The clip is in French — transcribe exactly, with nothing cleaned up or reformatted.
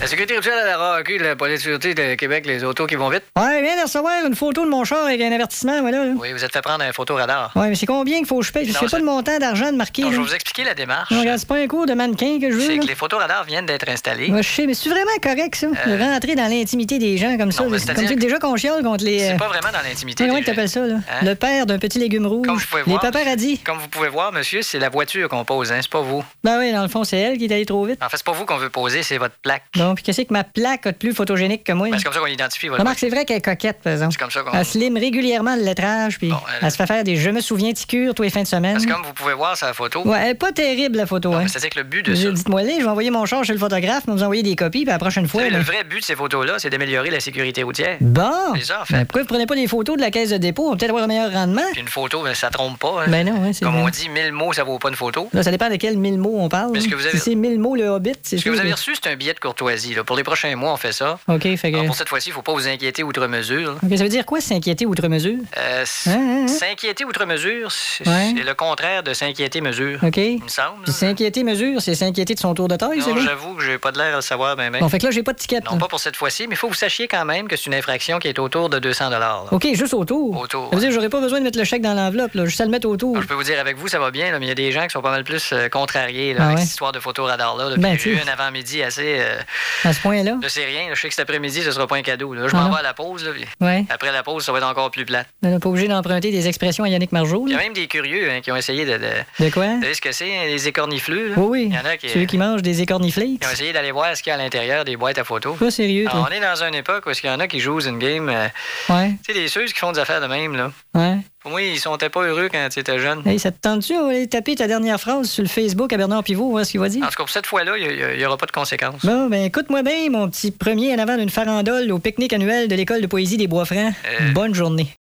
La Sécurité routière de la R A Q, la Police de sûreté de Québec, les autos qui vont vite. Ouais, je viens de recevoir une photo de mon char avec un avertissement, voilà. Là. Oui, vous êtes fait prendre un photo radar. Ouais, mais c'est combien qu'il faut que je paye? Je Non, sais c'est- pas le montant d'argent de marquer. Non, là. je vais vous expliquer la démarche. Non, regarde, c'est pas un cours de mannequin que je veux. C'est là. que les photos radars viennent d'être installées. Ouais, je sais, mais c'est vraiment correct, ça? Euh, De rentrer dans l'intimité des gens comme ça. non, mais là. C'est c'est-à-dire comme ça, que- déjà qu'on chiale contre les. C'est euh, pas vraiment dans l'intimité. Comment des que t'appelles gens. ça, là? Hein? Le père d'un petit légume rouge. Comme vous pouvez les voir. paparazzis. Comme vous pouvez voir, monsieur, c'est la voiture qu'on pose, hein, c'est pas vous. Ben oui, dans le fond, c'est elle qui est allée trop vite. En fait, c'est pas vous qu'on veut poser, c'est votre plaque. Bon, puis qu'est-ce que ma plaque a de plus photogénique que moi? Ben, c'est comme ça qu'on identifie votre Remarque, voiture. c'est vrai qu'elle est coquette, par exemple. C'est comme ça qu'on... Elle slime régulièrement le lettrage, puis Bon, elle- elle se fait faire des je me souviens ticures tous les fins de semaine. Parce que comme vous pouvez voir sur la photo, Ouais, elle est pas terrible, la photo, non, hein. mais c'est-à-dire que le but de ça... Je- Dites-moi les, je vais envoyer mon char chez le photographe, mais vous envoyer des copies, puis la prochaine Vous fois. savez, ben- le vrai but de ces photos-là, c'est d'améliorer la sécurité routière. Bon! C'est ça, en fait. Ben, pourquoi vous prenez pas des photos de la caisse de dépôt? On va peut-être avoir un meilleur rendement. Puis une photo, ben, ça trompe pas. Hein. Ben non, hein, c'est Comme vrai. on dit, mille mots, ça vaut pas une photo. Là, ça dépend de quels mille mots on parle. Mais est-ce hein. que vous avez- Si c'est mille mots le Hobbit, c'est Ce que sûr. vous avez reçu, c'est un billet de courtoisie. Là. Pour les prochains mois, on fait ça. OK, fait que. Alors, pour cette fois-ci, il faut pas vous inquiéter outre mesure. OK, ça veut dire quoi, s'inquiéter outre mesure? Euh, s- Hein, hein, hein? S'inquiéter outre mesure, c'est Ouais. c'est le contraire de s'inquiéter mesure. OK. Il me semble. Puis s'inquiéter mesure, c'est s'inquiéter de son tour de taille, c'est Non, vrai? j'avoue que j'ai pas de l'air à le savoir, ben, ben. Bon, fait que là, j'ai pas de ticket. Non, là. pas pour cette fois-ci, mais il faut que vous sachiez quand même que c'est une infraction qui est autour de deux cents dollars. OK, juste autour. Autour, Ça veut dire que j'aurais pas besoin de mettre le chèque dans l'enveloppe, là. Juste à le mettre autour. Je peux vous dire, avec vous, ça va bien, là, mais il y a des gens qui sont pas mal plus euh, contrariés là, Ah avec ouais? cette histoire de photo radar-là. là. Puis Ben, j'ai eu tu- un avant-midi assez... euh, À ce point-là. Là, c'est rien. là. Je sais que cet après-midi, ce sera pas un cadeau. Là. Je Ah m'en non? vais à la pause. Là, puis Ouais. après la pause, ça va être encore plus plate. On n'est pas obligé d'emprunter des expressions à Yannick Margeau, Il y a là. même des curieux hein, qui ont essayé de... de... De quoi? Vous savez ce que c'est, hein, les écornifleux? Là? Oui, oui. Il y en a qui, Ceux qui mangent des écorniflakes. qui ont essayé d'aller voir ce qu'il y a à l'intérieur des boîtes à photos. Pas sérieux, Alors, toi. on est dans une époque où il y en a qui jouent une game. euh, Ouais, tu sais, les ceux qui font des affaires de même, là. ouais. Pour moi, ils sont pas heureux quand tu étais jeune. Hey, ça te tente-tu? On va aller taper ta dernière phrase sur le Facebook à Bernard Pivot, voir ce qu'il va dire. En tout cas, pour cette fois-là, il n'y aura pas de conséquences. Bon, ben écoute-moi bien, mon petit premier en avant d'une farandole au pique-nique annuel de l'école de poésie des Bois-Francs. Euh. Bonne journée.